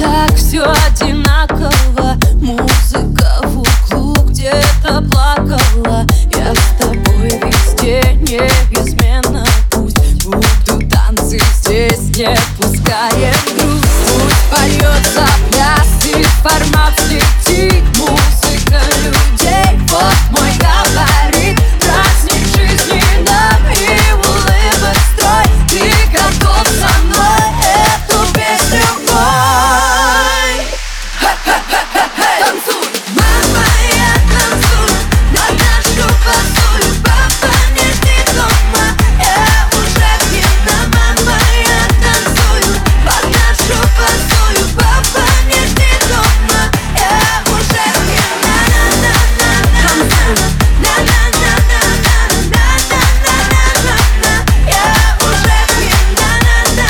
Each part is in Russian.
так все одинаково. Музыка в углу где-то плакала. Я с тобой везде неизменно. Пусть будут танцы здесь, не пускаем грусть. Пусть поется пляс и формат слетит. Музыка людей, вот мой габарит. Праздник жизни нам и улыбок строй. Ты готов со мной эту песню пой? Танцуй, мама, я танцую, наношу посую. Папа не ждет дома, я уже пьяна. Мама, я танцую, подношу посую. Папа не ждет дома, я уже пьяна. Танцуй, я уже пьяна.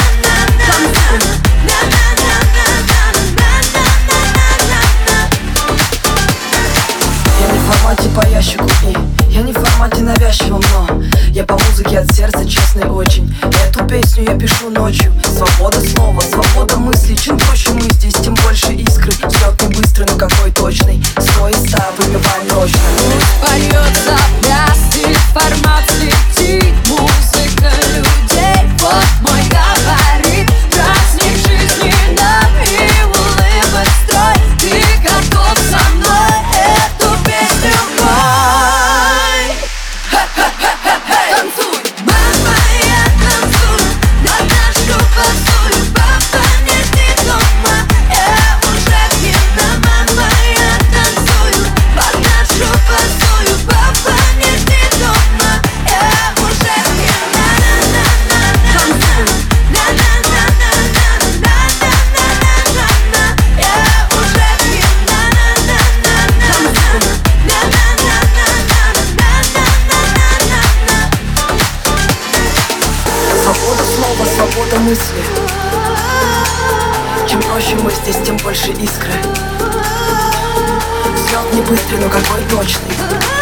Я не в формате по ящику и я не в формате навязчивом, но я по музыке от сердца честный очень. Эту песню я пишу ночью. Свобода слова, свобода мысли. Чем проще мы здесь, тем больше искры. Взлет не быстрый, но какой точный. 100 из 100 выбиваем точно. Пусть поется пляс и формат слетит. Музыка людей, вот мой габарит. Праздник жизни нам и улыбок строй. Ты готов со мной эту песню пой? Танцуй, мама, я танцую, наношу посую. Папа не ждет дома, я уже пьяна. Мама, я танцую, подношу посую. Папа не ждет дома, я уже пьяна. Танцуй, я уже Свобода слова, свобода мысли. Чем проще мы здесь, тем больше искры. Взлет не быстрый, но какой точный.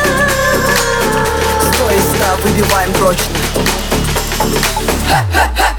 100 из 100 выбиваем прочно.